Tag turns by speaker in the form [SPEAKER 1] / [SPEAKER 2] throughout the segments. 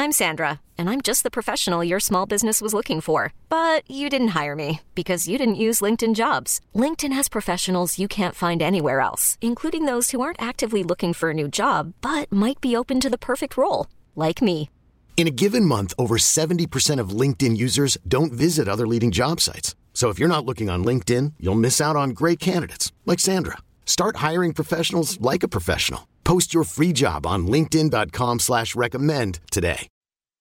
[SPEAKER 1] I'm Sandra, and I'm just the professional your small business was looking for. But you didn't hire me because you didn't use LinkedIn Jobs. LinkedIn has professionals you can't find anywhere else, including those who aren't actively looking for a new job, but might be open to the perfect role, like me.
[SPEAKER 2] In a given month, over 70% of LinkedIn users don't visit other leading job sites. So if you're not looking on LinkedIn, you'll miss out on great candidates like Sandra. Start hiring professionals like a professional. Post your free job on linkedin.com/recommend today.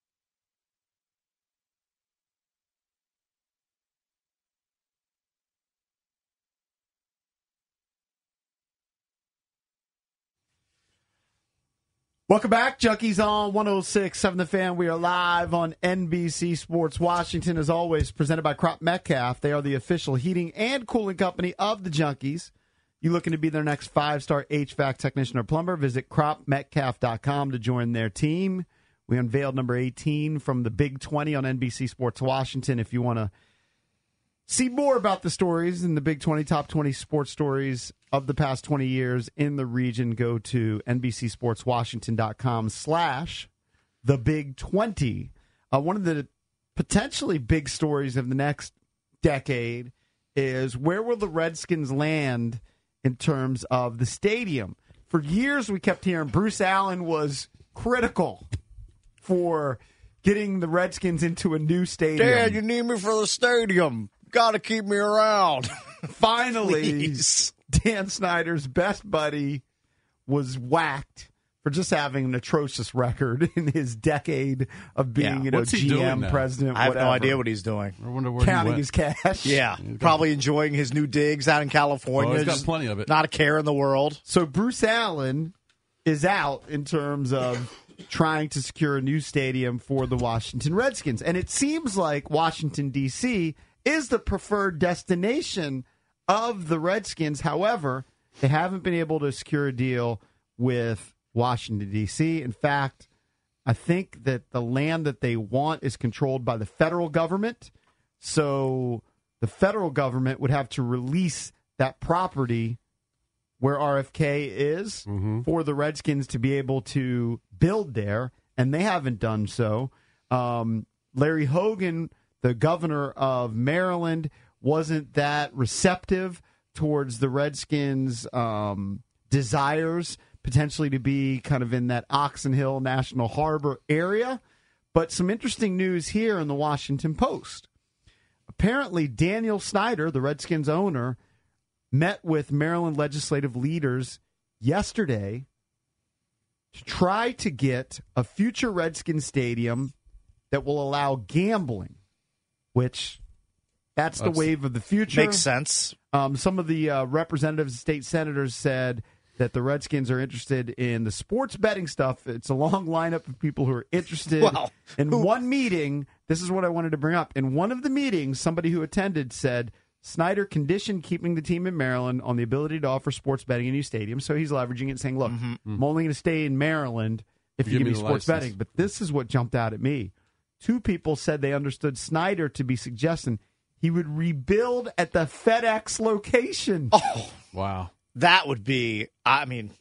[SPEAKER 3] Welcome back, Junkies on 106.7 The Fan. We are live on NBC Sports Washington, as always, presented by Crop Metcalf. They are the official heating and cooling company of the Junkies. You looking to be their next 5-star HVAC technician or plumber? Visit cropmetcalf.com to join their team. We unveiled number 18 from the Big 20 on NBC Sports Washington. If you want to see more about the stories in the Big 20, top 20 sports stories of the past 20 years in the region, go to NBCSportsWashington.com/the Big 20. One of the potentially big stories of the next decade is where will the Redskins land in terms of the stadium. For years, we kept hearing Bruce Allen was critical for getting the Redskins into a new stadium.
[SPEAKER 4] Dad, you need me for the stadium. Got to keep me around.
[SPEAKER 3] Finally,
[SPEAKER 4] Please.
[SPEAKER 3] Dan Snyder's best buddy was whacked for just having an atrocious record in his decade of being,
[SPEAKER 5] What's he doing
[SPEAKER 3] GM,
[SPEAKER 5] now?
[SPEAKER 3] president,
[SPEAKER 4] I have
[SPEAKER 3] whatever.
[SPEAKER 4] no idea what he's doing.
[SPEAKER 5] I wonder where
[SPEAKER 3] Counting
[SPEAKER 5] he
[SPEAKER 3] his
[SPEAKER 5] went.
[SPEAKER 3] cash.
[SPEAKER 4] Yeah, probably enjoying his new digs out in California.
[SPEAKER 5] Oh, he's got
[SPEAKER 4] Just
[SPEAKER 5] plenty of it.
[SPEAKER 4] Not a care in the world.
[SPEAKER 3] So Bruce Allen is out in terms of trying to secure a new stadium for the Washington Redskins. And it seems like Washington, D.C. is the preferred destination of the Redskins. However, they haven't been able to secure a deal with Washington, D.C. In fact, I think that the land that they want is controlled by the federal government. So the federal government would have to release that property where RFK is for the Redskins to be able to build there, and they haven't done so. Larry Hogan, the governor of Maryland, wasn't that receptive towards the Redskins' desires potentially to be kind of in that Oxon Hill National Harbor area. But some interesting news here in the Washington Post. Apparently, Daniel Snyder, the Redskins owner, met with Maryland legislative leaders yesterday to try to get a future Redskins stadium that will allow gambling, which that's the wave of the future.
[SPEAKER 4] Makes sense.
[SPEAKER 3] Some of the representatives and state senators said that the Redskins are interested in the sports betting stuff. It's a long lineup of people who are interested. In one meeting, this is what I wanted to bring up. In one of the meetings, somebody who attended said Snyder conditioned keeping the team in Maryland on the ability to offer sports betting in a new stadium. So he's leveraging it and saying, look, I'm only going to stay in Maryland if you give me sports betting. But this is what jumped out at me. Two people said they understood Snyder to be suggesting he would rebuild at the FedEx location.
[SPEAKER 4] Oh,
[SPEAKER 5] wow.
[SPEAKER 4] That would be, I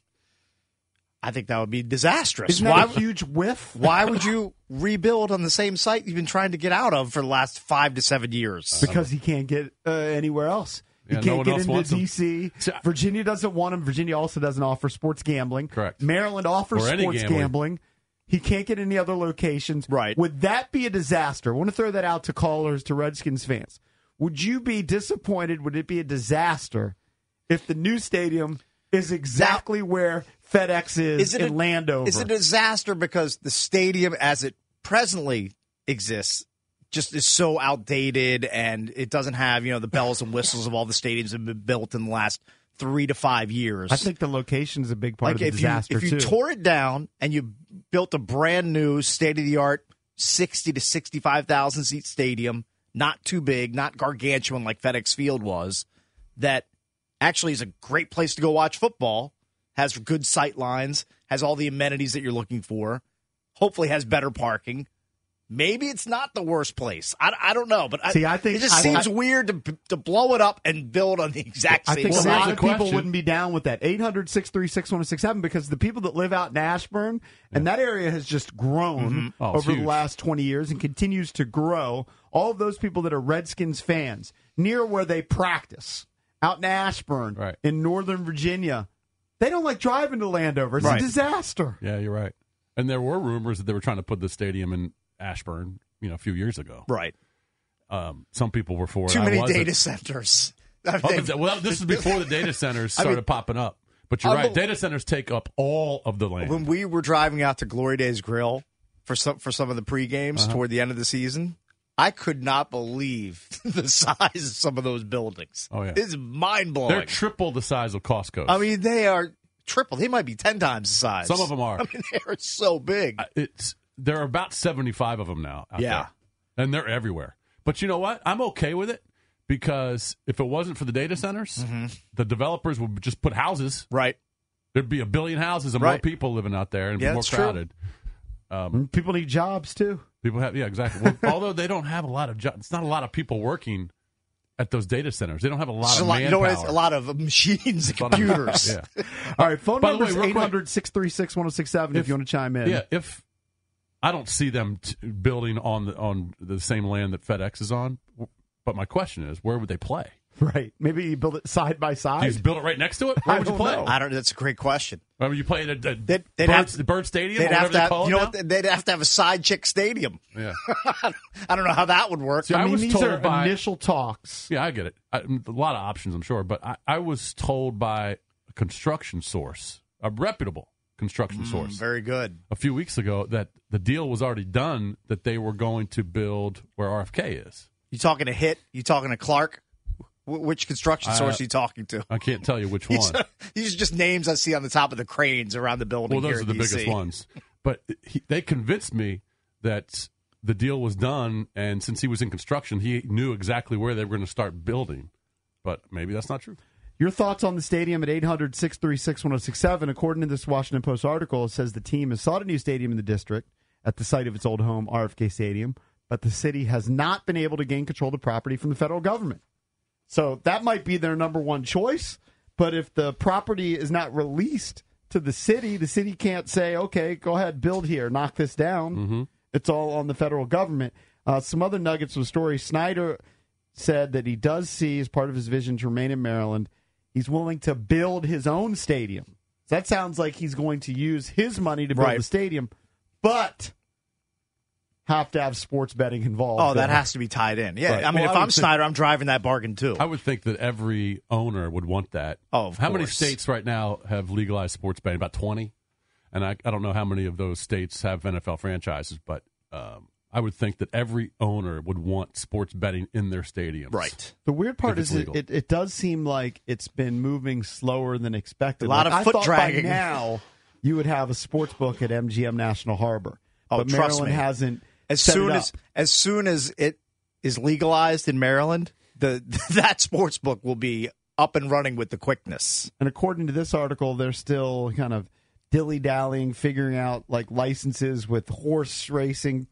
[SPEAKER 4] think that would be disastrous.
[SPEAKER 3] Isn't that a huge whiff?
[SPEAKER 4] Why would you rebuild on the same site you've been trying to get out of for the last 5 to 7 years?
[SPEAKER 3] Because he can't get anywhere else.
[SPEAKER 5] Yeah,
[SPEAKER 3] He
[SPEAKER 5] no
[SPEAKER 3] can't
[SPEAKER 5] one
[SPEAKER 3] get
[SPEAKER 5] else
[SPEAKER 3] into
[SPEAKER 5] wants
[SPEAKER 3] D.C. Virginia doesn't want him. Virginia also doesn't offer sports gambling.
[SPEAKER 5] Correct.
[SPEAKER 3] Maryland offers
[SPEAKER 5] Or any
[SPEAKER 3] sports gambling. He can't get any other locations.
[SPEAKER 4] Right.
[SPEAKER 3] Would that be a disaster? I want to throw that out to callers, to Redskins fans. Would you be disappointed? Would it be a disaster if the new stadium is exactly where FedEx is in Landover?
[SPEAKER 4] Is it a disaster because the stadium as it presently exists just is so outdated and it doesn't have, the bells and whistles of all the stadiums that have been built in the last 3 to 5 years?
[SPEAKER 3] I think the location is a big part of the disaster,
[SPEAKER 4] if you tore it down and you built a brand new state-of-the-art 60 to 65,000 seat stadium, not too big, not gargantuan like FedEx Field was, that actually is a great place to go watch football, has good sight lines, has all the amenities that you're looking for, hopefully has better parking. maybe it's not the worst place. I don't know, but
[SPEAKER 3] See, I think
[SPEAKER 4] it just seems weird to blow it up and build on the exact same
[SPEAKER 3] I think a
[SPEAKER 4] site.
[SPEAKER 3] lot of people wouldn't be down with that. 800-636-1067 because the people that live out in Ashburn, and that area has just grown over the last 20 years and continues to grow. All of those people that are Redskins fans, near where they practice, out in Ashburn, in Northern Virginia, they don't like driving to Landover. It's a disaster.
[SPEAKER 5] Yeah, you're right. And there were rumors that they were trying to put the stadium in Ashburn, a few years ago.
[SPEAKER 4] Right.
[SPEAKER 5] Some people were for it.
[SPEAKER 4] Too many data centers.
[SPEAKER 5] Well, this is before the data centers started popping up. But you're right. Data centers take up all of the land.
[SPEAKER 4] When we were driving out to Glory Days Grill for some of the pre-games toward the end of the season, I could not believe the size of some of those buildings.
[SPEAKER 5] Oh, yeah.
[SPEAKER 4] It's mind-blowing.
[SPEAKER 5] They're triple the size of Costco's.
[SPEAKER 4] I mean, they are triple. They might be 10 times the size.
[SPEAKER 5] Some of them are.
[SPEAKER 4] I mean, they're so big.
[SPEAKER 5] There are about 75 of them now out there. And they're everywhere. But you know what? I'm okay with it because if it wasn't for the data centers, the developers would just put houses.
[SPEAKER 4] Right.
[SPEAKER 5] There'd be a billion houses and more people living out there and be more crowded.
[SPEAKER 3] People need jobs, too.
[SPEAKER 5] People have, exactly. Well, although they don't have a lot of jobs, it's not a lot of people working at those data centers. They don't have a lot of manpower.
[SPEAKER 4] A lot of machines and computers.
[SPEAKER 5] Yeah.
[SPEAKER 3] All right, phone number is 800-636-1067 if you want to chime in.
[SPEAKER 5] Yeah, if I don't see them building on the same land that FedEx is on, but my question is, where would they play?
[SPEAKER 3] Right. Maybe you build it side by side.
[SPEAKER 5] Do you just build it right next to it? Where would you play?
[SPEAKER 4] That's a great question.
[SPEAKER 5] I mean, you play at the Bird Stadium or whatever they call it. They'd
[SPEAKER 4] have to have a side chick stadium.
[SPEAKER 5] Yeah.
[SPEAKER 4] I don't know how that would work.
[SPEAKER 5] See,
[SPEAKER 3] I mean, these are initial talks.
[SPEAKER 5] Yeah, I get it. A lot of options, I'm sure. But I was told by a construction source, a reputable construction source.
[SPEAKER 4] Very good.
[SPEAKER 5] A few weeks ago that the deal was already done, that they were going to build where RFK is.
[SPEAKER 4] You talking to Hit? You talking to Clark? Which construction source are you talking to?
[SPEAKER 5] I can't tell you which one.
[SPEAKER 4] These are just names I see on the top of the cranes around the building.
[SPEAKER 5] Well, those are the biggest ones. But they convinced me that the deal was done, and since he was in construction, he knew exactly where they were going to start building. But maybe that's not true.
[SPEAKER 3] Your thoughts on the stadium at 800-636-1067. According to this Washington Post article, it says the team has sought a new stadium in the district at the site of its old home, RFK Stadium, but the city has not been able to gain control of the property from the federal government. So that might be their number one choice, but if the property is not released to the city can't say, okay, go ahead, build here, knock this down. It's all on the federal government. Some other nuggets of the story. Snyder said that he does see, as part of his vision to remain in Maryland, he's willing to build his own stadium. So that sounds like he's going to use his money to build the stadium, but have to have sports betting involved.
[SPEAKER 4] Oh, that has to be tied in. Yeah, right. I mean, if I'm Snyder, I'm driving that bargain too.
[SPEAKER 5] I would think that every owner would want that.
[SPEAKER 4] Oh, of
[SPEAKER 5] How
[SPEAKER 4] course.
[SPEAKER 5] many states right now have legalized sports betting? About 20. And I don't know how many of those states have NFL franchises, but I would think that every owner would want sports betting in their stadiums.
[SPEAKER 4] Right.
[SPEAKER 3] The weird part is it does seem like it's been moving slower than expected.
[SPEAKER 4] A lot of foot dragging.
[SPEAKER 3] By now, you would have a sports book at MGM National Harbor.
[SPEAKER 4] Oh,
[SPEAKER 3] but
[SPEAKER 4] trust
[SPEAKER 3] Maryland
[SPEAKER 4] me.
[SPEAKER 3] hasn't.
[SPEAKER 4] As soon as it is legalized in Maryland, that sports book will be up and running with the quickness.
[SPEAKER 3] And according to this article, they're still kind of dilly-dallying, figuring out like licenses with horse racing,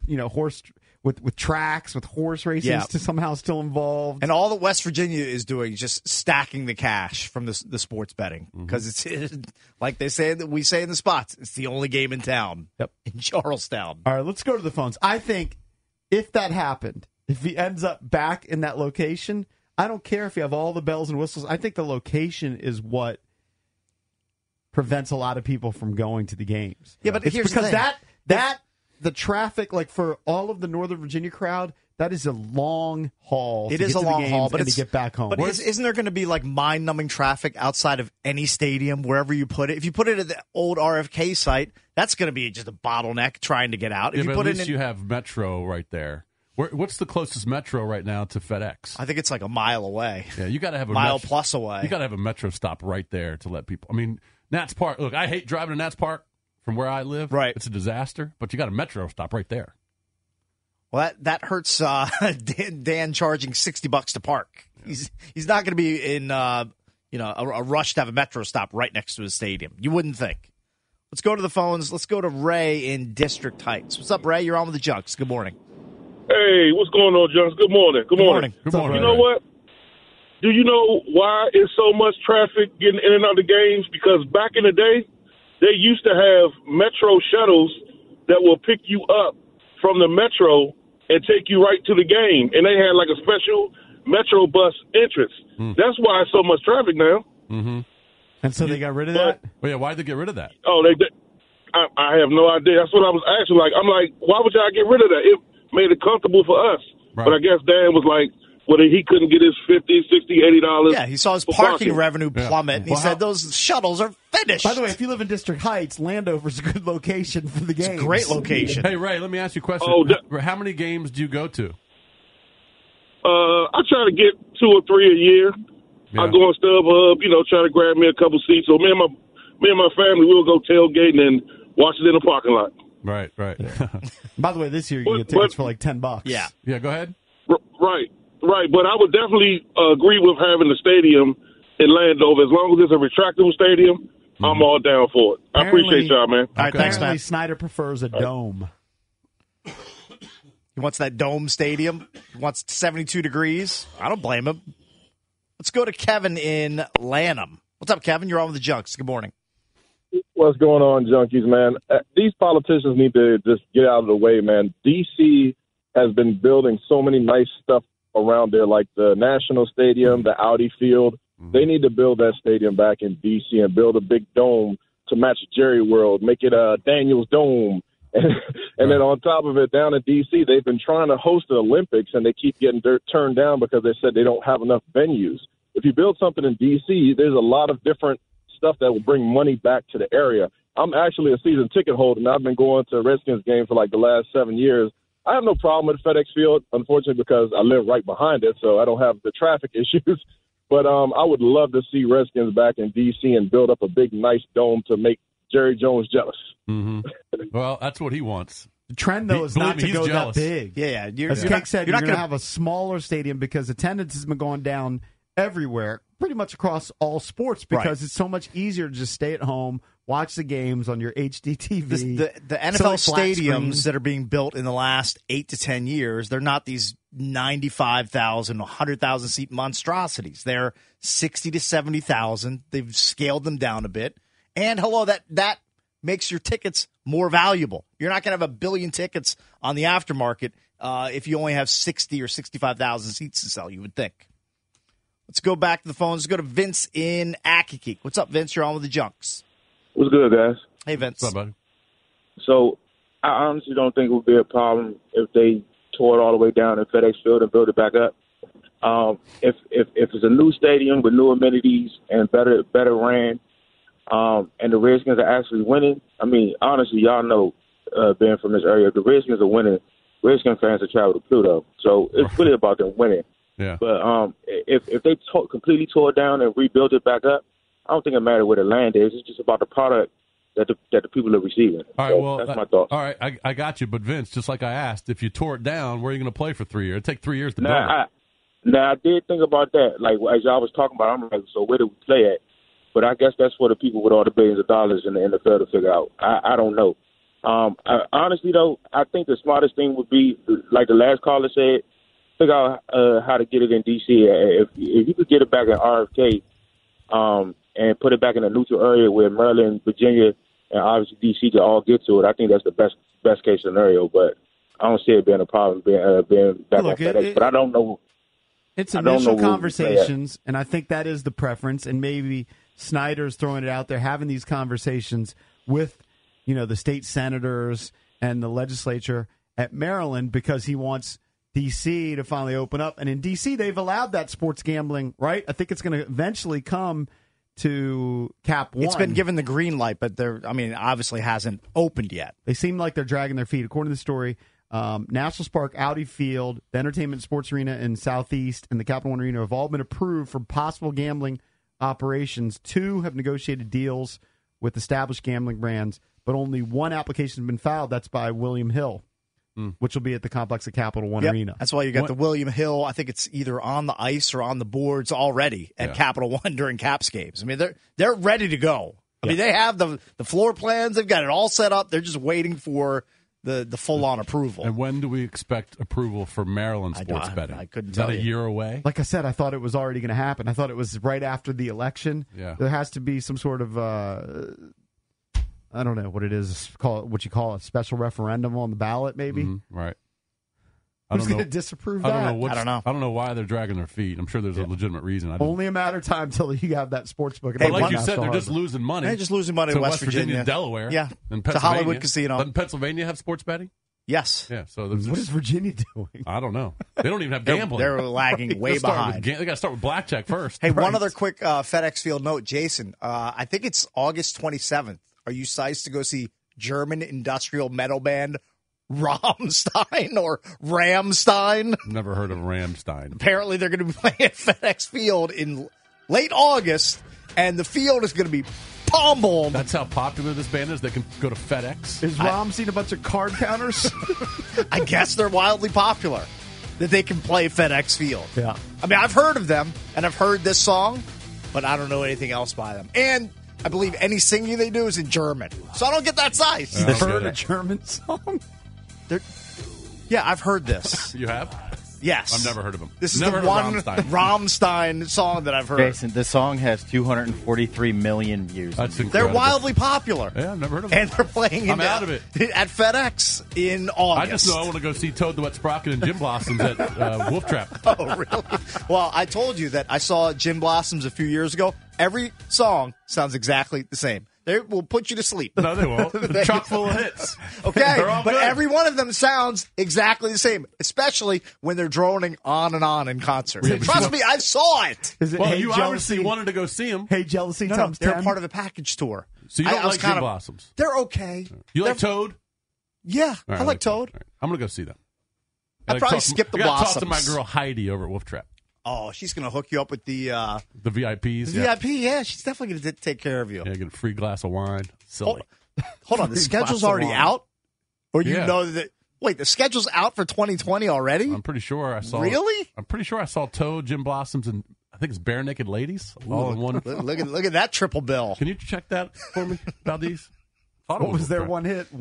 [SPEAKER 3] with tracks, with horse racing to somehow still involved.
[SPEAKER 4] And all that West Virginia is doing is just stacking the cash from the sports betting because it's like they say that we say in the spots. It's the only game in town.
[SPEAKER 3] Yep.
[SPEAKER 4] In Charlestown.
[SPEAKER 3] All right, let's go to the phones. I think if that happened, if he ends up back in that location, I don't care if you have all the bells and whistles. I think the location is what prevents a lot of people from going to the games.
[SPEAKER 4] Yeah, but
[SPEAKER 3] it's
[SPEAKER 4] here's
[SPEAKER 3] because
[SPEAKER 4] the thing.
[SPEAKER 3] The traffic, like for all of the Northern Virginia crowd, that is a long haul.
[SPEAKER 4] It is a long haul, but
[SPEAKER 3] to get back home.
[SPEAKER 4] But isn't there going to be like mind-numbing traffic outside of any stadium, wherever you put it? If you put it at the old RFK site, that's going to be just a bottleneck trying to get out. If you put
[SPEAKER 5] at least you have Metro right there. What's the closest Metro right now to FedEx?
[SPEAKER 4] I think it's like a mile away.
[SPEAKER 5] Yeah, you got to have a
[SPEAKER 4] mile plus away.
[SPEAKER 5] You got to have a Metro stop right there to let people. I mean, Nats Park. Look, I hate driving to Nats Park from where I live.
[SPEAKER 4] Right,
[SPEAKER 5] it's a disaster. But you got a Metro stop right there.
[SPEAKER 4] Well, that hurts Dan charging $60 to park. Yeah. He's not going to be in a rush to have a Metro stop right next to his stadium. You wouldn't think. Let's go to the phones. Let's go to Ray in District Heights. What's up, Ray? You're on with the Junks. Good morning.
[SPEAKER 6] Hey, what's going on, Junks? Good morning. Good morning.
[SPEAKER 5] Good morning.
[SPEAKER 6] You know what? Do you know why it's so much traffic getting in and out of the games? Because back in the day, they used to have Metro shuttles that will pick you up from the Metro and take you right to the game. And they had like a special Metro bus entrance. That's why it's so much traffic now.
[SPEAKER 5] Mm-hmm.
[SPEAKER 3] And so they got rid of that?
[SPEAKER 5] Well, yeah, why'd they get rid of that?
[SPEAKER 6] Oh, I have no idea. That's what I was asking. I'm like, why would y'all get rid of that? It made it comfortable for us.
[SPEAKER 5] Right.
[SPEAKER 6] But I guess Dan was like, well, he couldn't get his $50, $60, $80.
[SPEAKER 4] Yeah, he saw his parking revenue plummet, and he said those shuttles are finished.
[SPEAKER 3] By the way, if you live in District Heights, Landover's a good location for the game.
[SPEAKER 4] It's a great location.
[SPEAKER 5] Hey, Ray, let me ask you a question. How many games do you go to?
[SPEAKER 6] I try to get 2 or 3 a year.
[SPEAKER 5] Yeah.
[SPEAKER 6] I go on StubHub, try to grab me a couple seats. So me and my family, we'll go tailgating and watch it in the parking lot.
[SPEAKER 5] Right.
[SPEAKER 3] By the way, this year you can get tickets for like $10.
[SPEAKER 4] Yeah.
[SPEAKER 5] Yeah, go ahead.
[SPEAKER 6] Right. But I would definitely agree with having the stadium in Landover. As long as it's a retractable stadium, I'm all down for it. I appreciate y'all, man.
[SPEAKER 4] All right, thanks,
[SPEAKER 3] Apparently
[SPEAKER 4] man.
[SPEAKER 3] Snyder prefers a dome.
[SPEAKER 4] He wants that dome stadium. He wants 72 degrees. I don't blame him. Let's go to Kevin in Lanham. What's up, Kevin? You're on with the Junks. Good morning.
[SPEAKER 7] What's going on, Junkies, man? These politicians need to just get out of the way, man. D.C. has been building so many nice stuff around there, like the National Stadium, the Audi Field. They need to build that stadium back in D.C. and build a big dome to match Jerry World, make it a Daniels Dome. And then on top of it, down in D.C., they've been trying to host the Olympics, and they keep getting turned down because they said they don't have enough venues. If you build something in D.C., there's a lot of different stuff that will bring money back to the area. I'm actually a season ticket holder, and I've been going to Redskins games for like the last 7 years. I have no problem with FedEx Field, unfortunately, because I live right behind it, so I don't have the traffic issues. But I would love to see Redskins back in D.C. and build up a big, nice dome to make Jerry Jones jealous.
[SPEAKER 5] Mm-hmm. Well, that's what he wants.
[SPEAKER 3] The trend, though, is not to go
[SPEAKER 5] jealous.
[SPEAKER 3] that big.
[SPEAKER 4] Yeah.
[SPEAKER 3] As Cake said, you're going to have a smaller stadium because attendance has been going down everywhere, pretty much across all sports, because it's so much easier to just stay at home, watch the games on your HDTV.
[SPEAKER 4] The NFL stadiums that are being built in the last 8 to 10 years, they're not these 95,000, 100,000 seat monstrosities. They're 60 to 70,000. They've scaled them down a bit. And that makes your tickets more valuable. You're not going to have 1 billion tickets on the aftermarket if you only have 60 or 65,000 seats to sell, you would think. Let's go back to the phones. Let's go to Vince in Akakeek. What's up, Vince? You're on with the Junks.
[SPEAKER 7] What's good, guys?
[SPEAKER 4] Hey, Vince.
[SPEAKER 5] What's up, buddy?
[SPEAKER 7] So I honestly don't think it would be a problem if they tore it all the way down in FedEx Field and build it back up. If it's a new stadium with new amenities and better ran, and the Redskins are actually winning, I mean, honestly, y'all know, being from this area, if the Redskins are winning, Redskins fans will travel to Pluto. So it's really about them winning.
[SPEAKER 5] Yeah.
[SPEAKER 7] But if they completely tore it down and rebuilt it back up, I don't think it matters where the land is. It's just about the product that the people are receiving.
[SPEAKER 5] All right, well,
[SPEAKER 7] that's my thoughts.
[SPEAKER 5] All right, I got you. But, Vince, just like I asked, if you tore it down, where are you going to play for 3 years? It'd take 3 years to build it.
[SPEAKER 7] Now, I did think about that. Like, as y'all was talking about, I'm like, so where do we play at? But I guess that's for the people with all the billions of dollars in the NFL to figure out. I don't know. Honestly, though, I think the smartest thing would be, like the last caller said, figure out how to get it in D.C. If you could get it back in RFK and put it back in a neutral area where Maryland, Virginia, and obviously D.C. can all get to it, I think that's the best case scenario. But I don't see it being a problem being back on FedEx. But I don't know.
[SPEAKER 3] It's initial conversations, and I think that is the preference. And maybe Snyder's throwing it out there, having these conversations with, the state senators and the legislature at Maryland, because he wants D.C. to finally open up. And in D.C., they've allowed that sports gambling, right? I think it's going to eventually come to Cap One.
[SPEAKER 4] It's been given the green light, but obviously hasn't opened yet.
[SPEAKER 3] They seem like they're dragging their feet. According to the story, Nationals Park, Audi Field, the Entertainment Sports Arena in Southeast, and the Capital One Arena have all been approved for possible gambling operations. 2 have negotiated deals with established gambling brands, but only 1 application has been filed. That's by William Hill, which will be at the complex at Capital One Arena.
[SPEAKER 4] That's why you got the William Hill. I think it's either on the ice or on the boards already at Capital One during Caps games. I mean, they're ready to go. I mean, they have the floor plans. They've got it all set up. They're just waiting for the full-on approval.
[SPEAKER 5] And when do we expect approval for Maryland sports betting?
[SPEAKER 4] I couldn't
[SPEAKER 5] Is that
[SPEAKER 4] tell
[SPEAKER 5] a
[SPEAKER 4] you.
[SPEAKER 5] year away?
[SPEAKER 3] Like I said, I thought it was already going to happen. I thought it was right after the election.
[SPEAKER 5] Yeah.
[SPEAKER 3] There has to be some sort of, I don't know what it is, what you call a special referendum on the ballot, maybe.
[SPEAKER 5] Right.
[SPEAKER 3] Who's going to disapprove that?
[SPEAKER 4] I don't know.
[SPEAKER 5] I don't know why they're dragging their feet. I'm sure there's a legitimate reason.
[SPEAKER 3] Only a matter of time till you have that sports book.
[SPEAKER 5] But like you said, they're just losing money.
[SPEAKER 4] They're just losing money
[SPEAKER 5] to
[SPEAKER 4] in West Virginia,
[SPEAKER 5] Delaware.
[SPEAKER 4] Yeah.
[SPEAKER 5] And
[SPEAKER 4] To
[SPEAKER 5] Pennsylvania.
[SPEAKER 4] Hollywood Casino.
[SPEAKER 5] Doesn't Pennsylvania have sports betting?
[SPEAKER 4] Yes.
[SPEAKER 5] Yeah. So there's
[SPEAKER 3] What is Virginia doing?
[SPEAKER 5] I don't know. They don't even have gambling.
[SPEAKER 4] They're lagging way behind.
[SPEAKER 5] They got to start with blackjack first.
[SPEAKER 4] Hey, one other quick FedEx Field note, Jason. I think it's August 27th. Are you sized to go see German industrial metal band Rammstein or Rammstein?
[SPEAKER 5] Never heard of Rammstein.
[SPEAKER 4] Apparently, they're going to be playing at FedEx Field in late August, and the field is going to be pummeled.
[SPEAKER 5] That's how popular this band is. They can go to FedEx.
[SPEAKER 3] Is Rom seen a bunch of card counters?
[SPEAKER 4] I guess they're wildly popular that they can play FedEx Field.
[SPEAKER 3] Yeah.
[SPEAKER 4] I mean, I've heard of them, and I've heard this song, but I don't know anything else by them. And I believe any singing they do is in German. So I don't get that size.
[SPEAKER 5] Yeah.
[SPEAKER 3] You've heard
[SPEAKER 5] get
[SPEAKER 3] a
[SPEAKER 5] it.
[SPEAKER 3] German song?
[SPEAKER 4] Yeah, I've heard this.
[SPEAKER 5] You have?
[SPEAKER 4] Yes.
[SPEAKER 5] I've never heard of them.
[SPEAKER 4] This is
[SPEAKER 5] Never
[SPEAKER 4] the
[SPEAKER 5] heard
[SPEAKER 4] one
[SPEAKER 5] of Rammstein.
[SPEAKER 4] Rammstein song that I've heard.
[SPEAKER 8] Jason, the song has 243 million views.
[SPEAKER 5] That's
[SPEAKER 4] They're
[SPEAKER 5] incredible.
[SPEAKER 4] wildly popular.
[SPEAKER 5] Yeah, I've never heard of them.
[SPEAKER 4] And they're playing
[SPEAKER 5] I'm out of it.
[SPEAKER 4] at FedEx in
[SPEAKER 5] I
[SPEAKER 4] August.
[SPEAKER 5] just know I want to go see Toad the Wet Sprocket and Jim Blossoms at Wolf Trap.
[SPEAKER 4] Oh, really? Well, I told you that I saw Jim Blossoms a few years ago. Every song sounds exactly the same. They will put you to sleep.
[SPEAKER 5] No, they won't. They're chock full of hits.
[SPEAKER 4] Okay,
[SPEAKER 5] They're all
[SPEAKER 4] but
[SPEAKER 5] good.
[SPEAKER 4] every one of them sounds exactly the same, especially when they're droning on and on in concert.
[SPEAKER 5] Yeah, but
[SPEAKER 4] Trust
[SPEAKER 5] you-
[SPEAKER 4] me, I saw it.
[SPEAKER 3] Is it
[SPEAKER 5] Well,
[SPEAKER 3] Hey
[SPEAKER 5] you
[SPEAKER 3] Jealousy?
[SPEAKER 5] obviously wanted to go see them.
[SPEAKER 3] Hey Jealousy
[SPEAKER 4] No,
[SPEAKER 3] times
[SPEAKER 4] they're
[SPEAKER 3] 10?
[SPEAKER 4] part of a package tour.
[SPEAKER 5] So you don't
[SPEAKER 4] I was
[SPEAKER 5] like Jim
[SPEAKER 4] kind of-
[SPEAKER 5] Blossoms?
[SPEAKER 4] They're okay.
[SPEAKER 5] You like
[SPEAKER 4] They're-
[SPEAKER 5] Toad?
[SPEAKER 4] Yeah,
[SPEAKER 5] All right,
[SPEAKER 4] I like Toad.
[SPEAKER 5] All right. I'm going to go see them.
[SPEAKER 4] I'd probably skip the
[SPEAKER 5] I gotta talk to my
[SPEAKER 4] Blossoms.
[SPEAKER 5] girl Heidi over at Wolf Trap.
[SPEAKER 4] Oh, she's going to hook you up with the
[SPEAKER 5] The VIPs. Yeah.
[SPEAKER 4] VIP. Yeah, she's definitely going to take care of you.
[SPEAKER 5] Yeah, get a free glass of wine. Silly.
[SPEAKER 4] Hold on, the
[SPEAKER 3] Free
[SPEAKER 4] schedule's
[SPEAKER 3] glass of
[SPEAKER 4] already
[SPEAKER 3] wine.
[SPEAKER 4] out? Or you
[SPEAKER 5] Yeah.
[SPEAKER 4] know that... Wait, the schedule's out for 2020 already?
[SPEAKER 5] I'm pretty sure I saw.
[SPEAKER 4] Really?
[SPEAKER 5] I'm pretty sure I saw Toad, Jim Blossoms, and I think it's Bare Naked Ladies all in one.
[SPEAKER 4] Look at that triple bill.
[SPEAKER 5] Can you check that for me, Valdez? Thought it
[SPEAKER 3] What was their
[SPEAKER 5] Wolf Trap.
[SPEAKER 3] one hit?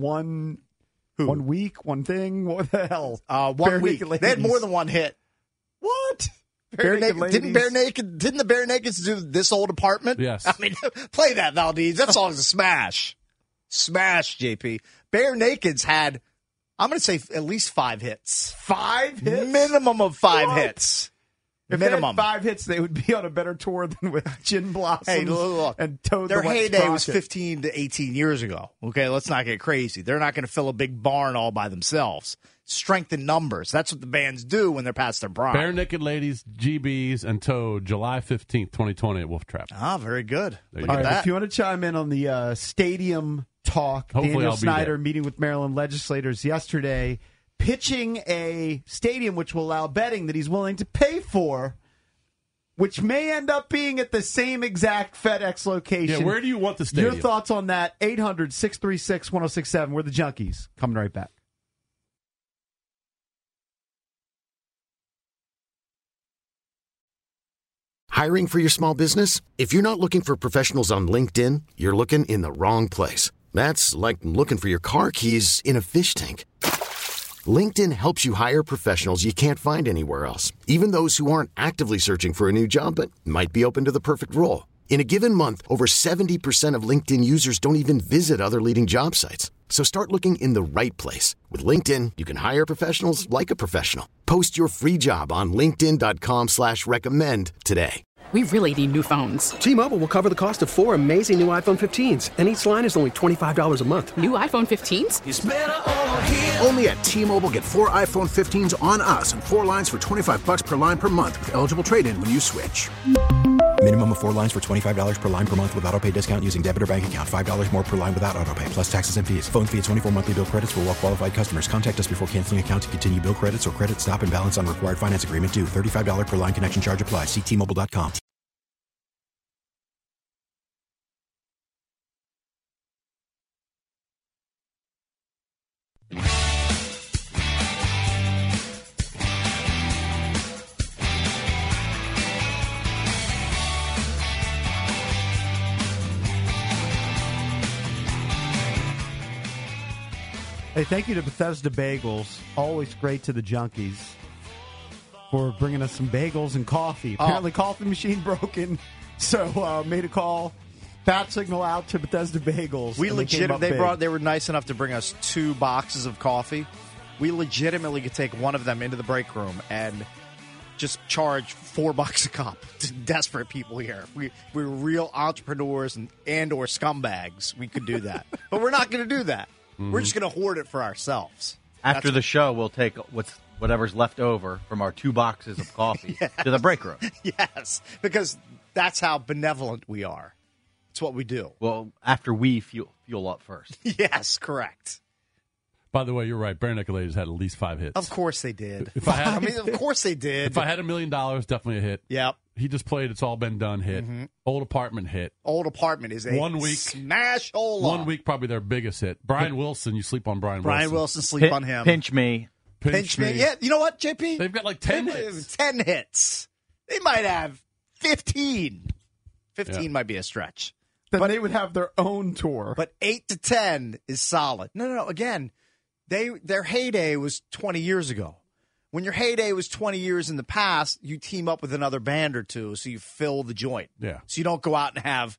[SPEAKER 3] One week? One thing? What the hell?
[SPEAKER 4] 1
[SPEAKER 3] Bare
[SPEAKER 4] week.
[SPEAKER 3] Naked
[SPEAKER 4] They had
[SPEAKER 3] Ladies.
[SPEAKER 4] more than one hit.
[SPEAKER 3] What?
[SPEAKER 4] Bare Naked,
[SPEAKER 3] Ladies.
[SPEAKER 4] didn't the Bare Nakeds do This Old Apartment?
[SPEAKER 5] Yes.
[SPEAKER 4] I mean, play that, Valdez. That song's a smash. Smash, JP. Bare Nakeds had, I'm going to say, at least 5 hits.
[SPEAKER 3] 5 hits?
[SPEAKER 4] Minimum of 5
[SPEAKER 3] What?
[SPEAKER 4] hits.
[SPEAKER 3] If they
[SPEAKER 4] Minimum.
[SPEAKER 3] had 5 hits, they would be on a better tour than with Gin Blossoms
[SPEAKER 4] Hey, look.
[SPEAKER 3] and Toad
[SPEAKER 4] Their
[SPEAKER 3] the Wet
[SPEAKER 4] heyday was
[SPEAKER 3] Sprocket.
[SPEAKER 4] 15 to 18 years ago. Okay, let's not get crazy. They're not going to fill a big barn all by themselves. Strength in numbers. That's what the bands do when they're past their prime.
[SPEAKER 5] Bare Naked Ladies, GBs, and Toad, July 15th, 2020 at Wolf Trap.
[SPEAKER 4] Ah, very good.
[SPEAKER 5] There you
[SPEAKER 4] Look
[SPEAKER 5] go.
[SPEAKER 4] at
[SPEAKER 3] All right,
[SPEAKER 4] that.
[SPEAKER 3] if you want to chime in on the stadium talk,
[SPEAKER 5] Hopefully
[SPEAKER 3] Daniel
[SPEAKER 5] I'll be
[SPEAKER 3] Snyder
[SPEAKER 5] there.
[SPEAKER 3] meeting with Maryland legislators yesterday, pitching a stadium which will allow betting that he's willing to pay for, which may end up being at the same exact FedEx location.
[SPEAKER 5] Yeah, where do you want the stadium?
[SPEAKER 3] Your thoughts on that? 800-636-1067. We're the Junkies. Coming right back.
[SPEAKER 2] Hiring for your small business? If you're not looking for professionals on LinkedIn, you're looking in the wrong place. That's like looking for your car keys in a fish tank. LinkedIn helps you hire professionals you can't find anywhere else, even those who aren't actively searching for a new job but might be open to the perfect role. In a given month, over 70% of LinkedIn users don't even visit other leading job sites. So start looking in the right place. With LinkedIn, you can hire professionals like a professional. Post your free job on linkedin.com/recommend today.
[SPEAKER 9] We really need new phones.
[SPEAKER 10] T-Mobile will cover the cost of 4 amazing new iPhone 15s, and each line is only $25 a month.
[SPEAKER 9] New iPhone 15s?
[SPEAKER 11] Only at T-Mobile, get 4 iPhone 15s on us and 4 lines for $25 per line per month with eligible trade-in when you switch.
[SPEAKER 12] Minimum of 4 lines for $25 per line per month with autopay discount using debit or bank account. $5 more per line without autopay, plus taxes and fees. Phone fee at 24 monthly bill credits for well qualified customers. Contact us before canceling account to continue bill credits or credit stop and balance on required finance agreement due. $35 per line connection charge applies. See T-Mobile.com.
[SPEAKER 3] Hey, thank you to Bethesda Bagels. Always great to the junkies for bringing us some bagels and coffee. Apparently, coffee machine broken, so made a call. Bat signal out to Bethesda Bagels.
[SPEAKER 4] They were nice enough to bring us 2 boxes of coffee. We legitimately could take one of them into the break room and just charge $4 a cup to desperate people here. We were real entrepreneurs and or scumbags. We could do that. But we're not going to do that. Mm-hmm. We're just going to hoard it for ourselves.
[SPEAKER 8] After the show, we'll take whatever's left over from our 2 boxes of coffee to the break room.
[SPEAKER 4] Yes, because that's how benevolent we are. It's what we do.
[SPEAKER 8] Well, after we fuel up first.
[SPEAKER 4] Yes, correct.
[SPEAKER 5] By the way, you're right. Bare Naked Ladies had at least 5 hits.
[SPEAKER 4] Of course they did.
[SPEAKER 5] Of
[SPEAKER 4] course they did.
[SPEAKER 5] If I had $1 million, definitely a hit.
[SPEAKER 4] Yep.
[SPEAKER 5] He just played It's All Been Done hit. Mm-hmm. Old Apartment hit.
[SPEAKER 4] Old Apartment is a
[SPEAKER 5] 1 week
[SPEAKER 4] smash-ola.
[SPEAKER 5] 1 week, probably their biggest hit. Brian Wilson, you sleep on Brian
[SPEAKER 4] Wilson, sleep on him.
[SPEAKER 8] Pinch Me.
[SPEAKER 4] Pinch Me. Yeah, you know what, JP?
[SPEAKER 5] They've got like 10 hits.
[SPEAKER 4] 10 hits. They might have 15. 15 might be a stretch.
[SPEAKER 3] Then they would have their own tour.
[SPEAKER 4] But 8 to 10 is solid. No. Again, their heyday was 20 years ago. When your heyday was 20 years in the past, you team up with another band or two, so you fill the joint.
[SPEAKER 5] Yeah.
[SPEAKER 4] So you don't go out and have,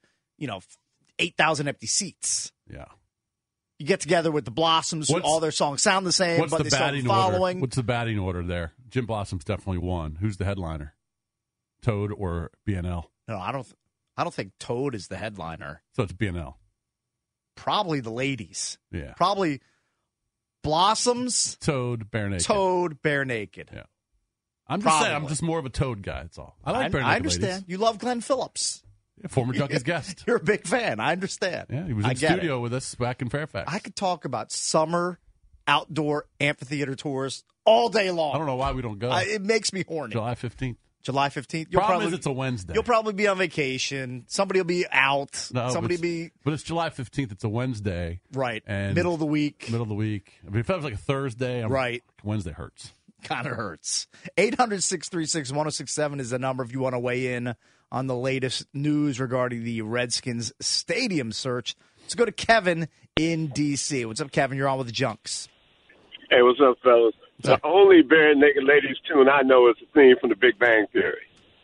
[SPEAKER 4] 8,000 empty seats.
[SPEAKER 5] Yeah.
[SPEAKER 4] You get together with the Blossoms, all their songs sound the same, but they start following.
[SPEAKER 5] What's the batting order there? Jim Blossom's definitely one. Who's the headliner? Toad or BNL?
[SPEAKER 4] No, I don't think Toad is the headliner.
[SPEAKER 5] So it's BNL.
[SPEAKER 4] Probably the ladies.
[SPEAKER 5] Yeah.
[SPEAKER 4] Probably Blossoms.
[SPEAKER 5] Toad, Bare Naked. Yeah. I'm just saying, I'm just more of a Toad guy, that's all. I like Bare Naked
[SPEAKER 4] I understand.
[SPEAKER 5] Ladies.
[SPEAKER 4] You love Glenn Phillips.
[SPEAKER 5] Yeah, former Junkies guest.
[SPEAKER 4] You're a big fan. I understand.
[SPEAKER 5] Yeah, he was in studio with us back in Fairfax.
[SPEAKER 4] I could talk about summer outdoor amphitheater tours all day long.
[SPEAKER 5] I don't know why we don't go.
[SPEAKER 4] It makes me horny.
[SPEAKER 5] July 15th.
[SPEAKER 4] July 15th.
[SPEAKER 5] Problem is it's a Wednesday.
[SPEAKER 4] You'll probably be on vacation. Somebody will be out.
[SPEAKER 5] But it's July 15th. It's a Wednesday.
[SPEAKER 4] Right.
[SPEAKER 5] And
[SPEAKER 4] middle of the week.
[SPEAKER 5] I mean, if that was like a Thursday,
[SPEAKER 4] right.
[SPEAKER 5] Wednesday hurts.
[SPEAKER 4] Kind of hurts. 800-636-1067 is the number if you want to weigh in on the latest news regarding the Redskins stadium search. Let's go to Kevin in D.C. What's up, Kevin? You're on with the Junks.
[SPEAKER 13] Hey, what's up, fellas? The only Bare Naked Ladies tune I know is the theme from The Big Bang Theory.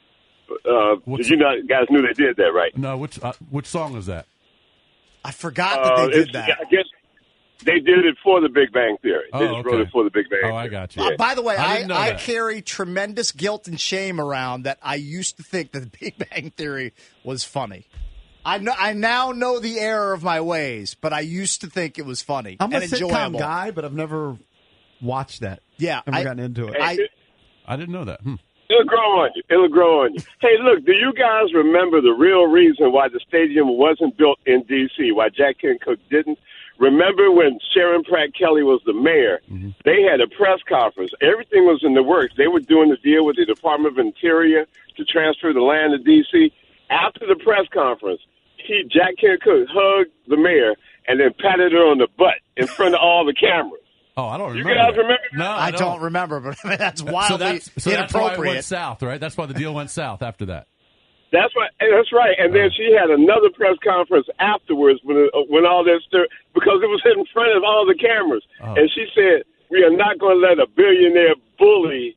[SPEAKER 13] You guys knew they did that, right?
[SPEAKER 5] No, which song is that?
[SPEAKER 4] I forgot that they did that.
[SPEAKER 13] I guess they did it for The Big Bang Theory. They just wrote it for The Big Bang Theory.
[SPEAKER 5] Oh, I got you.
[SPEAKER 4] By the way, I carry tremendous guilt and shame around that I used to think that The Big Bang Theory was funny. I now know the error of my ways, but I used to think it was funny
[SPEAKER 3] I'm
[SPEAKER 4] and
[SPEAKER 3] a sitcom
[SPEAKER 4] enjoyable.
[SPEAKER 3] guy, but I've never watched that.
[SPEAKER 4] Yeah.
[SPEAKER 3] Never gotten into it.
[SPEAKER 5] I didn't know that.
[SPEAKER 13] It'll grow on you. Hey, look, do you guys remember the real reason why the stadium wasn't built in D.C., why Jack Kent Cooke didn't? Remember when Sharon Pratt Kelly was the mayor? Mm-hmm. They had a press conference. Everything was in the works. They were doing the deal with the Department of Interior to transfer the land to D.C. After the press conference, Jack Kent Cooke hugged the mayor and then patted her on the butt in front of all the cameras.
[SPEAKER 5] Oh, I don't remember.
[SPEAKER 13] You guys remember?
[SPEAKER 5] No,
[SPEAKER 4] I don't remember, but that's wildly
[SPEAKER 5] That's
[SPEAKER 4] inappropriate.
[SPEAKER 5] why it went south, right? That's why the deal went south after that.
[SPEAKER 13] That's right. And then she had another press conference afterwards when all this because it was in front of all the cameras. Oh. And she said, "We are not going to let a billionaire bully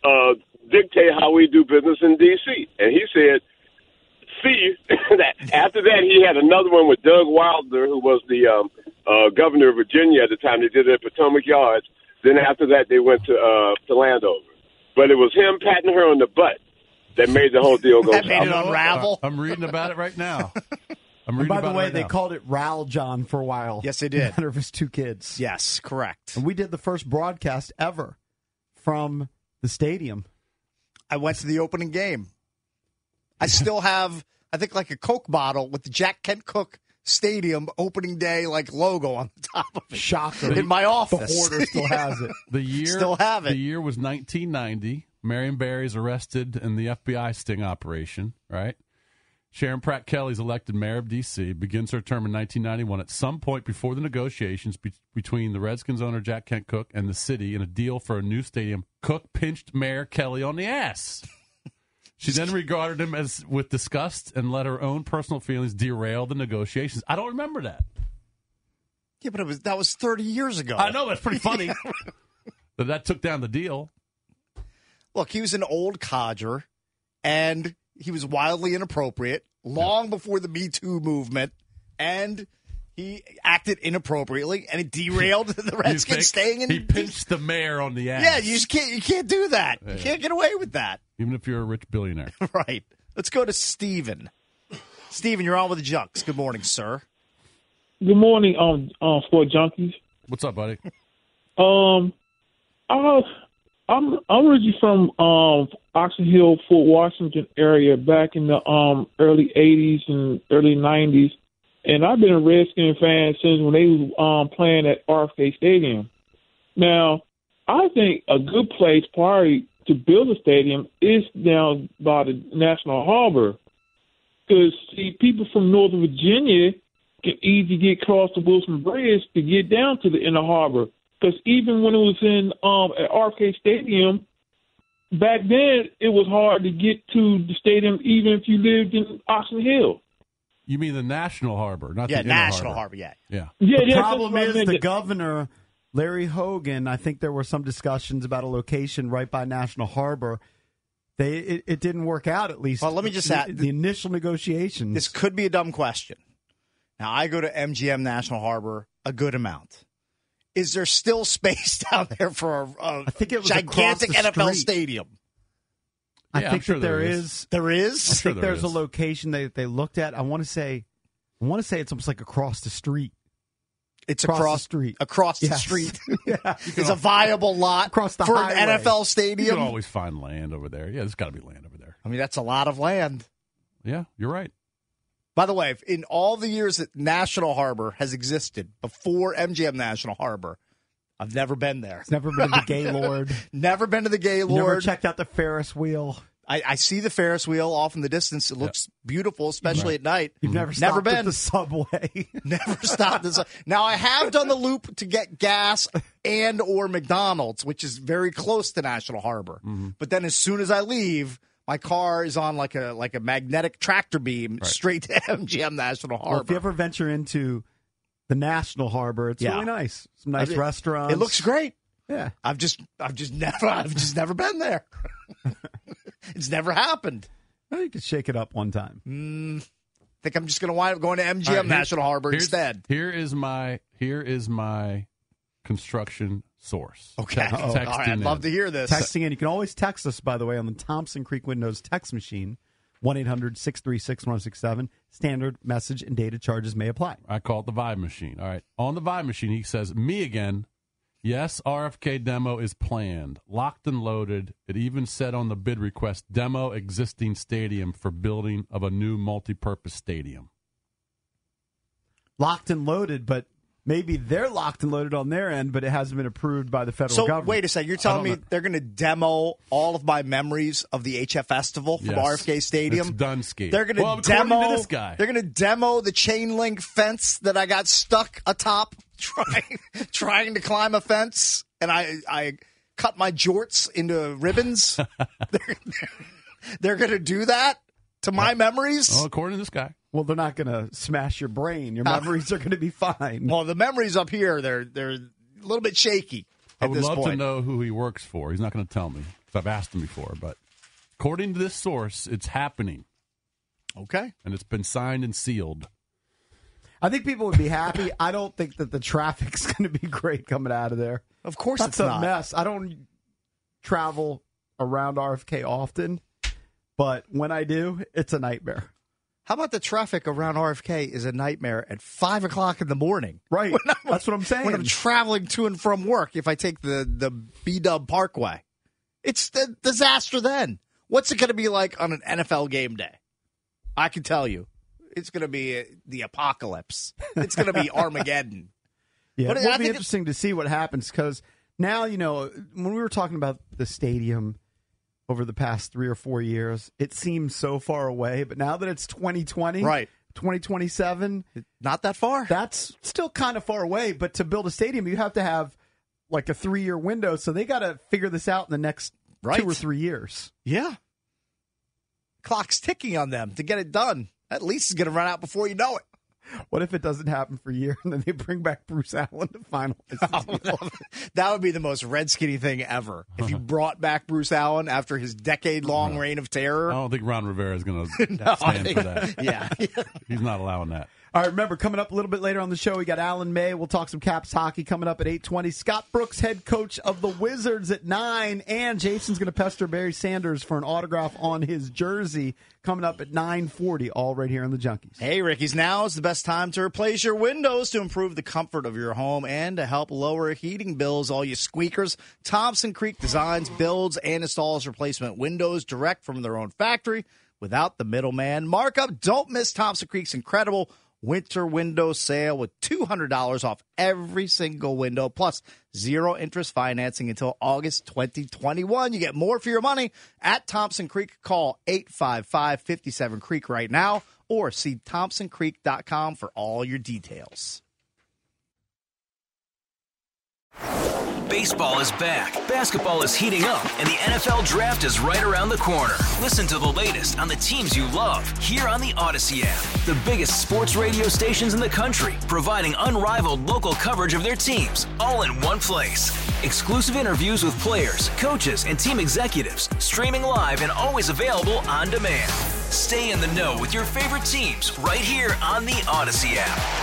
[SPEAKER 13] dictate how we do business in D.C." And he said, "See." After that, he had another one with Doug Wilder, who was the governor of Virginia at the time. They did it at Potomac Yards. Then after that, they went to Landover. But it was him patting her on the butt that made the whole deal go south.
[SPEAKER 4] That made it unravel.
[SPEAKER 5] I'm reading about it right now.
[SPEAKER 3] By the way, they called it Ral John for a while.
[SPEAKER 4] Yes, they did.
[SPEAKER 3] Matter of his 2 kids.
[SPEAKER 4] Yes, correct.
[SPEAKER 3] And we did the first broadcast ever from the stadium.
[SPEAKER 4] I went to the opening game. I still have, I think, like a Coke bottle with the Jack Kent Cooke Stadium opening day logo on the top of it.
[SPEAKER 3] Shocker.
[SPEAKER 4] In my office.
[SPEAKER 3] The hoarder still has it.
[SPEAKER 4] Still have it.
[SPEAKER 5] The year was 1990. Marion Barry's arrested in the FBI sting operation, right? Sharon Pratt Kelly's elected mayor of D.C., begins her term in 1991. At some point before the negotiations between the Redskins owner Jack Kent Cooke and the city in a deal for a new stadium, Cooke pinched Mayor Kelly on the ass. She then regarded him with disgust and let her own personal feelings derail the negotiations. I don't remember that.
[SPEAKER 4] Yeah, but that was 30 years ago.
[SPEAKER 5] I know, that's pretty funny. But that took down the deal.
[SPEAKER 4] Look, he was an old codger, and he was wildly inappropriate long before the Me Too movement, and he acted inappropriately, and it derailed the Redskins staying in.
[SPEAKER 5] He pinched the mayor on the ass.
[SPEAKER 4] Yeah, you can't do that.
[SPEAKER 5] Yeah.
[SPEAKER 4] You can't get away with that.
[SPEAKER 5] Even if you're a rich billionaire.
[SPEAKER 4] Right. Let's go to Steven. Steven, you're on with the Junks. Good morning, sir.
[SPEAKER 14] Good morning, Sport Junkies.
[SPEAKER 5] What's up, buddy?
[SPEAKER 14] I'm originally from Oxon Hill, Fort Washington area back in the early 80s and early 90s. And I've been a Redskin fan since when they were playing at RFK Stadium. Now, I think a good place probably to build a stadium is down by the National Harbor. Because, see, people from Northern Virginia can easily get across the Wilson Bridge to get down to the inner harbor. Because even when it was in at RFK Stadium, back then it was hard to get to the stadium even if you lived in Oxon Hill.
[SPEAKER 5] You mean the National Harbor, not the inner
[SPEAKER 4] National
[SPEAKER 5] harbor.
[SPEAKER 4] Yeah.
[SPEAKER 3] The problem is the governor, Larry Hogan, I think there were some discussions about a location right by National Harbor. It didn't work out, at least.
[SPEAKER 4] Well, let me just add
[SPEAKER 3] the initial negotiations.
[SPEAKER 4] This could be a dumb question. Now, I go to MGM National Harbor a good amount. Is there still space down there for a
[SPEAKER 3] I think it was
[SPEAKER 4] gigantic NFL
[SPEAKER 3] street.
[SPEAKER 4] stadium?
[SPEAKER 3] I
[SPEAKER 5] Yeah,
[SPEAKER 3] think
[SPEAKER 5] I'm sure
[SPEAKER 3] that there is.
[SPEAKER 4] There is?
[SPEAKER 3] I think
[SPEAKER 5] there
[SPEAKER 3] there's
[SPEAKER 5] is.
[SPEAKER 3] a location they looked at. I want to say it's almost like across the street.
[SPEAKER 4] It's
[SPEAKER 3] across the street.
[SPEAKER 4] Across the
[SPEAKER 3] Yes.
[SPEAKER 4] street.
[SPEAKER 3] Yeah.
[SPEAKER 4] It's a viable lot
[SPEAKER 3] Across the
[SPEAKER 4] for
[SPEAKER 3] highway.
[SPEAKER 4] an NFL
[SPEAKER 5] You
[SPEAKER 4] stadium.
[SPEAKER 5] can always find land over there. Yeah, there's got to be land over there.
[SPEAKER 4] I mean, that's a lot of land.
[SPEAKER 5] Yeah, you're right.
[SPEAKER 4] By the way, in all the years that National Harbor has existed, before MGM National Harbor, I've never been there.
[SPEAKER 3] Never been to the Gaylord.
[SPEAKER 4] Never been to the Gaylord.
[SPEAKER 3] Never checked out the Ferris wheel.
[SPEAKER 4] I see the Ferris wheel off in the distance. It looks beautiful, especially at night.
[SPEAKER 3] You've never stopped
[SPEAKER 4] been
[SPEAKER 3] at the subway.
[SPEAKER 4] Never stopped this. Now, I have done the loop to get gas and or McDonald's, which is very close to National Harbor. But then as soon as I leave, my car is on like a magnetic tractor beam straight to MGM National Harbor.
[SPEAKER 3] Well, if you ever venture into the National Harbor, it's really nice. Some nice restaurants.
[SPEAKER 4] It looks great.
[SPEAKER 3] Yeah.
[SPEAKER 4] I've just never been there. It's never happened.
[SPEAKER 3] Well, you could shake it up one time.
[SPEAKER 4] Think I'm just going to wind up going to MGM
[SPEAKER 5] All right,
[SPEAKER 4] National Harbor instead.
[SPEAKER 5] Here is my construction source.
[SPEAKER 4] Okay.
[SPEAKER 5] Texting
[SPEAKER 4] All right, I'd love to hear this.
[SPEAKER 3] Texting in. You can always text us, by the way, on the Thompson Creek Windows text machine, 1-800-636-1067. Standard message and data charges may apply.
[SPEAKER 5] I call it the Vibe Machine. All right. On the Vibe Machine, he says, me again. Yes, RFK demo is planned, locked and loaded. It even said on the bid request, demo existing stadium for building of a new multi-purpose stadium.
[SPEAKER 3] Locked and loaded, but maybe they're locked and loaded on their end, but it hasn't been approved by the federal government.
[SPEAKER 4] So, wait a second. You're telling me they're going to demo all of my memories of the HF Festival from RFK Stadium?
[SPEAKER 5] It's done, Ski.
[SPEAKER 4] They're going to demo this guy. They're going to demo the chain link fence that I got stuck atop trying to climb a fence, and I cut my jorts into ribbons. They're going to do that to my memories?
[SPEAKER 5] Well, according to this guy.
[SPEAKER 3] Well, they're not going to smash your brain. Your memories are going to be fine.
[SPEAKER 4] Well, the memories up here, they're a little bit shaky
[SPEAKER 5] I
[SPEAKER 4] at
[SPEAKER 5] would
[SPEAKER 4] this
[SPEAKER 5] love
[SPEAKER 4] point.
[SPEAKER 5] to know who he works for. He's not going to tell me because I've asked him before. But according to this source, it's happening.
[SPEAKER 4] Okay.
[SPEAKER 5] And it's been signed and sealed.
[SPEAKER 3] I think people would be happy. I don't think that the traffic's going to be great coming out of there.
[SPEAKER 4] Of course
[SPEAKER 3] That's
[SPEAKER 4] it's
[SPEAKER 3] a
[SPEAKER 4] not.
[SPEAKER 3] mess. I don't travel around RFK often, but when I do, it's a nightmare.
[SPEAKER 4] How about the traffic around RFK is a nightmare at 5 o'clock in the morning?
[SPEAKER 3] Right. That's what I'm saying.
[SPEAKER 4] When I'm traveling to and from work, if I take the B-Dub Parkway, it's the disaster then. What's it going to be like on an NFL game day? I can tell you. It's going to be the apocalypse. It's going to be Armageddon.
[SPEAKER 3] Yeah,
[SPEAKER 4] But
[SPEAKER 3] it
[SPEAKER 4] I
[SPEAKER 3] will be
[SPEAKER 4] think
[SPEAKER 3] interesting to see what happens because now, when we were talking about the stadium over the past 3 or 4 years, it seems so far away. But now that it's 2020,
[SPEAKER 4] right,
[SPEAKER 3] 2027,
[SPEAKER 4] not that far.
[SPEAKER 3] That's still kind of far away. But to build a stadium, you have to have like a 3-year window. So they got to figure this out in the next 2 or 3 years.
[SPEAKER 4] Yeah. Clock's ticking on them to get it done. That lease is going to run out before you know it.
[SPEAKER 3] What if it doesn't happen for a year and then they bring back Bruce Allen to finalize the deal?
[SPEAKER 4] That would be the most Redskinny thing ever. If you brought back Bruce Allen after his decade-long reign of terror.
[SPEAKER 5] I don't think Ron Rivera is going to stand for that.
[SPEAKER 4] Yeah.
[SPEAKER 5] He's not allowing that.
[SPEAKER 3] All right, remember, coming up a little bit later on the show, we got Alan May. We'll talk some Caps hockey coming up at 8:20. Scott Brooks, head coach of the Wizards, at 9. And Jason's going to pester Barry Sanders for an autograph on his jersey coming up at 9:40, all right here on the Junkies.
[SPEAKER 4] Hey, Ricky's, now is the best time to replace your windows to improve the comfort of your home and to help lower heating bills. All you squeakers, Thompson Creek designs, builds, and installs replacement windows direct from their own factory without the middleman markup. Don't miss Thompson Creek's incredible winter window sale with $200 off every single window, plus 0 interest financing until August 2021. You get more for your money at Thompson Creek. Call 855-57-CREEK right now or see thompsoncreek.com for all your details.
[SPEAKER 15] Baseball is back, basketball is heating up, and the NFL Draft is right around the corner. Listen to the latest on the teams you love here on the Odyssey app. The biggest sports radio stations in the country, providing unrivaled local coverage of their teams, all in one place. Exclusive interviews with players, coaches, and team executives, streaming live and always available on demand. Stay in the know with your favorite teams right here on the Odyssey app.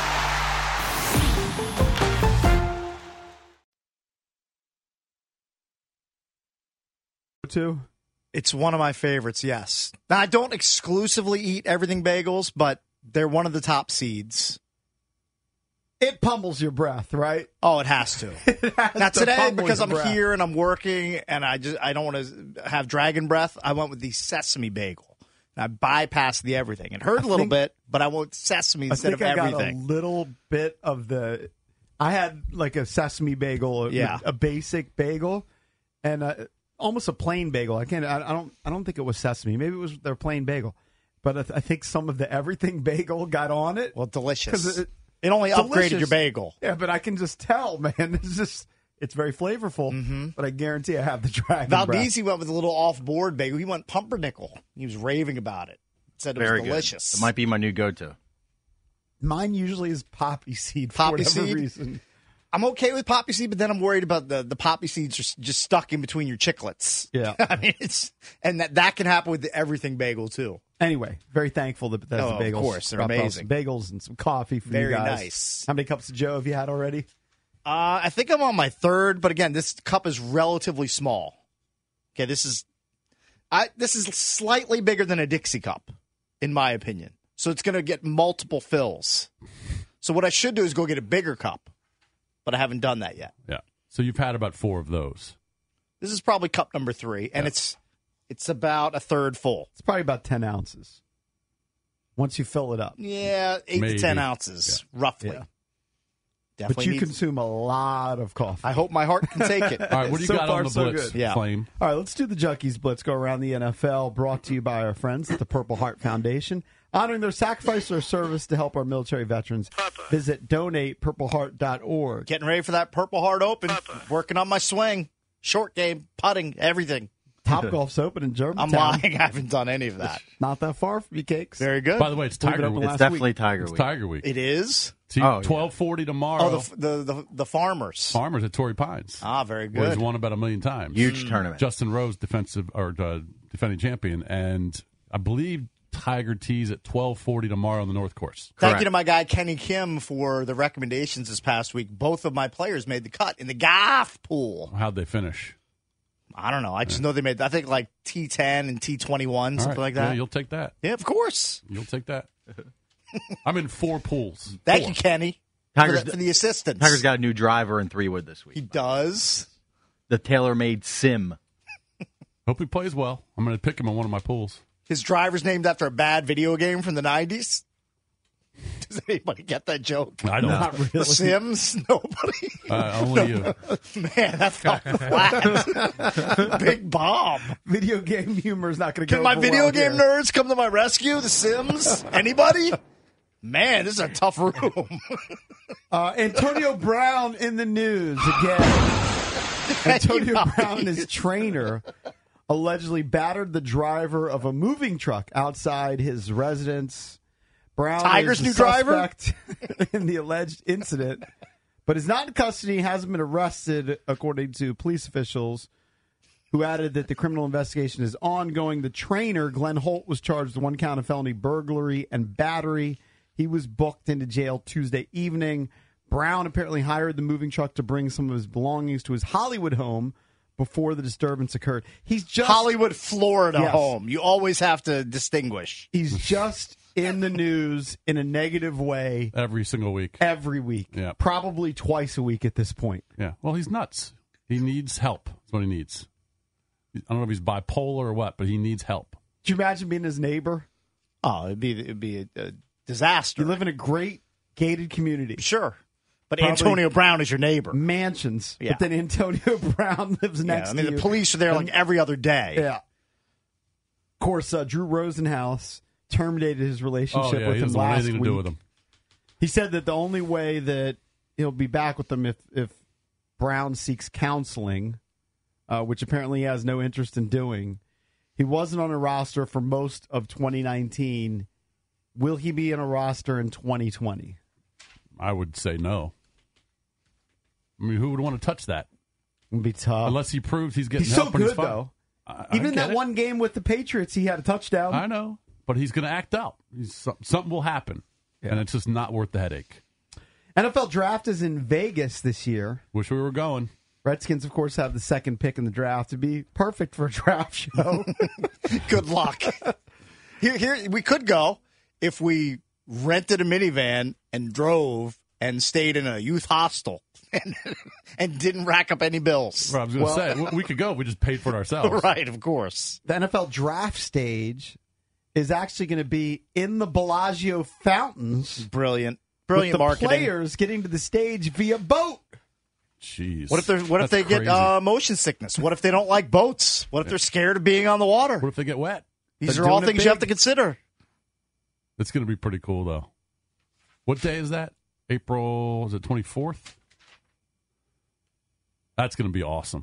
[SPEAKER 3] Too.
[SPEAKER 4] It's one of my favorites, yes. Now, I don't exclusively eat everything bagels, but they're one of the top seeds.
[SPEAKER 3] It pummels your breath, right?
[SPEAKER 4] Oh, it has to. Now, today, because I'm here and I'm working and I don't want to have dragon breath, I went with the sesame bagel. And I bypassed the everything. It hurt a little bit, but I went sesame instead of everything.
[SPEAKER 3] I got a little bit of the... I had like a sesame bagel, a basic bagel, and... almost a plain bagel. I don't think it was sesame. Maybe it was their plain bagel. But I think some of the everything bagel got on it.
[SPEAKER 4] Well, delicious. It only upgraded your bagel.
[SPEAKER 3] Yeah, but I can just tell, man. It's very flavorful. Mm-hmm. But I guarantee I have the dragon
[SPEAKER 4] Valdez went with a little off-board bagel. He went pumpernickel. He was raving about it. Said it was delicious.
[SPEAKER 8] It might be my new go-to.
[SPEAKER 3] Mine usually is poppy seed for whatever reason.
[SPEAKER 4] I'm okay with poppy seed, but then I'm worried about the poppy seeds just stuck in between your chiclets.
[SPEAKER 3] Yeah.
[SPEAKER 4] I mean, that can happen with the everything bagel, too.
[SPEAKER 3] Anyway, very thankful that the bagels.
[SPEAKER 4] Of course, they're amazing.
[SPEAKER 3] Some bagels and some coffee for you guys.
[SPEAKER 4] Very nice.
[SPEAKER 3] How many cups of Joe have you had already?
[SPEAKER 4] I think I'm on my 3rd, but again, this cup is relatively small. Okay, this is slightly bigger than a Dixie cup, in my opinion. So it's going to get multiple fills. So what I should do is go get a bigger cup. But I haven't done that yet.
[SPEAKER 5] Yeah. So you've had about 4 of those.
[SPEAKER 4] This is probably cup number 3, and it's about a third full.
[SPEAKER 3] It's probably about 10 ounces once you fill it up.
[SPEAKER 4] Yeah, 8 to 10 ounces, roughly. Yeah.
[SPEAKER 3] But you consume a lot of coffee.
[SPEAKER 4] I hope my heart can take it.
[SPEAKER 5] All right, what do you got on the Blitz, Flame?
[SPEAKER 3] All right, let's do the Junkies Blitz. Go around the NFL, brought to you by our friends at the Purple Heart Foundation. Honoring their sacrifice or service to help our military veterans. Visit donatepurpleheart.org.
[SPEAKER 4] Getting ready for that Purple Heart Open. Working on my swing. Short game, putting, everything.
[SPEAKER 3] Topgolf's open in Germantown.
[SPEAKER 4] I'm lying. I haven't done any of that.
[SPEAKER 3] Not that far from you, Cakes.
[SPEAKER 4] Very good.
[SPEAKER 5] By the way, it's Tiger Week.
[SPEAKER 8] It's definitely Tiger Week.
[SPEAKER 5] It's Tiger Week.
[SPEAKER 4] It is?
[SPEAKER 5] 12:40 tomorrow.
[SPEAKER 4] Oh, the Farmers.
[SPEAKER 5] Farmers at Torrey Pines.
[SPEAKER 4] Ah, very good.
[SPEAKER 5] Where he's won about 1 million times.
[SPEAKER 8] Huge tournament.
[SPEAKER 5] Justin Rose, defending champion, and I believe Tiger tees at 12:40 tomorrow on the North Course.
[SPEAKER 4] Thank you to my guy Kenny Kim for the recommendations this past week. Both of my players made the cut in the golf pool.
[SPEAKER 5] How'd they finish?
[SPEAKER 4] I don't know. I just know they made, I think, like T10 and T21, something like that.
[SPEAKER 5] Yeah, you'll take that.
[SPEAKER 4] Yeah, of course.
[SPEAKER 5] You'll take that. I'm in 4 pools.
[SPEAKER 4] Thank you, Kenny, for the assistance.
[SPEAKER 8] Tiger's got a new driver in 3-wood this week.
[SPEAKER 4] He does.
[SPEAKER 8] The tailor-made Sim.
[SPEAKER 5] Hope he plays well. I'm going to pick him in one of my pools.
[SPEAKER 4] His driver's named after a bad video game from the 90s. Does anybody get that joke?
[SPEAKER 5] I don't.
[SPEAKER 3] Not really.
[SPEAKER 4] The Sims? Nobody?
[SPEAKER 5] Only you.
[SPEAKER 4] Man, that fell flat. Big bomb.
[SPEAKER 3] Video game humor is not going to go
[SPEAKER 4] Can my
[SPEAKER 3] over
[SPEAKER 4] video
[SPEAKER 3] well
[SPEAKER 4] game
[SPEAKER 3] here.
[SPEAKER 4] nerds come to my rescue? The Sims? Anybody? Man, this is a tough room.
[SPEAKER 3] Antonio Brown in the news again. Antonio Brown, his trainer, allegedly battered the driver of a moving truck outside his residence. Brown
[SPEAKER 4] Tigers'
[SPEAKER 3] is
[SPEAKER 4] new
[SPEAKER 3] the
[SPEAKER 4] driver
[SPEAKER 3] suspect in the alleged incident, but is not in custody, hasn't been arrested, according to police officials, who added that the criminal investigation is ongoing. The trainer, Glenn Holt, was charged with 1 count of felony burglary and battery. He was booked into jail Tuesday evening. Brown apparently hired the moving truck to bring some of his belongings to his Hollywood home before the disturbance occurred. He's just
[SPEAKER 4] Hollywood, Florida
[SPEAKER 3] Yes.
[SPEAKER 4] home. You always have to distinguish.
[SPEAKER 3] He's just in the news in a negative way
[SPEAKER 5] every single week.
[SPEAKER 3] every week.
[SPEAKER 5] Yeah.
[SPEAKER 3] Probably twice a week at this point.
[SPEAKER 5] Yeah. Well, he's nuts. He needs help. That's what he needs. I don't know if he's bipolar or what, but he needs help.
[SPEAKER 3] Could you imagine being his neighbor?
[SPEAKER 4] Oh, it'd be a disaster.
[SPEAKER 3] You live in a great gated community.
[SPEAKER 4] Sure. But
[SPEAKER 3] Probably
[SPEAKER 4] Antonio Brown is your neighbor.
[SPEAKER 3] Mansions.
[SPEAKER 4] Yeah.
[SPEAKER 3] But then Antonio Brown lives next
[SPEAKER 4] I mean,
[SPEAKER 3] to you.
[SPEAKER 4] the police are there like every other day.
[SPEAKER 3] Yeah. Of course, Drew Rosenhaus terminated his relationship
[SPEAKER 5] Oh, yeah,
[SPEAKER 3] with
[SPEAKER 5] he
[SPEAKER 3] him
[SPEAKER 5] doesn't want
[SPEAKER 3] last
[SPEAKER 5] anything
[SPEAKER 3] week.
[SPEAKER 5] to do with him.
[SPEAKER 3] He said that the only way that he'll be back with them if Brown seeks counseling, which apparently he has no interest in doing. He wasn't on a roster for most of 2019. Will he be in a roster in 2020?
[SPEAKER 5] I would say no. I mean, who would want to touch that?
[SPEAKER 3] It would be tough.
[SPEAKER 5] Unless he proves he's getting
[SPEAKER 3] He's
[SPEAKER 5] help
[SPEAKER 3] so
[SPEAKER 5] and he's
[SPEAKER 3] good,
[SPEAKER 5] fine.
[SPEAKER 3] though.
[SPEAKER 5] I
[SPEAKER 3] Even
[SPEAKER 5] get
[SPEAKER 3] that
[SPEAKER 5] it.
[SPEAKER 3] one game with the Patriots, he had a touchdown.
[SPEAKER 5] I know, but he's going to act out. Something will happen, and it's just not worth the headache.
[SPEAKER 3] NFL draft is in Vegas this year.
[SPEAKER 5] Wish we were going.
[SPEAKER 3] Redskins, of course, have the second pick in the draft. It'd be perfect for a draft show.
[SPEAKER 4] Good luck. Here we could go if we rented a minivan and drove and stayed in a youth hostel and didn't rack up any bills.
[SPEAKER 5] Well, I was going to say, we could go. We just paid for it ourselves.
[SPEAKER 4] Right, of course.
[SPEAKER 3] The NFL draft stage is actually going to be in the Bellagio fountains.
[SPEAKER 4] Brilliant
[SPEAKER 3] with the
[SPEAKER 4] marketing.
[SPEAKER 3] Players getting to the stage via boat.
[SPEAKER 5] Jeez.
[SPEAKER 4] What if they get motion sickness? What if they don't like boats? What if they're scared of being on the water?
[SPEAKER 5] What if they get wet?
[SPEAKER 4] These
[SPEAKER 3] They're
[SPEAKER 4] are all
[SPEAKER 3] doing it
[SPEAKER 4] things you have
[SPEAKER 3] big.
[SPEAKER 4] to consider.
[SPEAKER 5] It's going to be pretty cool, though. What day is that? April, is it 24th? That's going to be awesome.